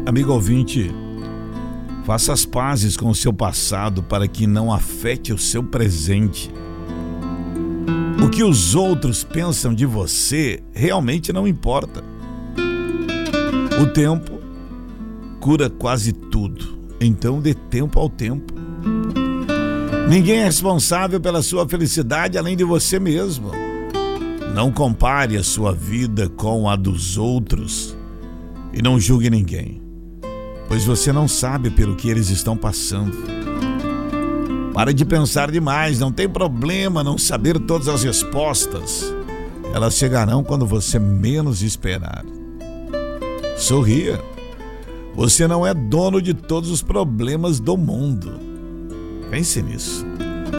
Amigo ouvinte, faça as pazes com o seu passado para que não afete o seu presente. O que os outros pensam de você realmente não importa. O tempo cura quase tudo, então dê tempo ao tempo. Ninguém é responsável pela sua felicidade além de você mesmo. Não compare a sua vida com a dos outros e não julgue ninguém, pois você não sabe pelo que eles estão passando. Pare de pensar demais, não tem problema não saber todas as respostas. Elas chegarão quando você menos esperar. Sorria. Você não é dono de todos os problemas do mundo. Pense nisso.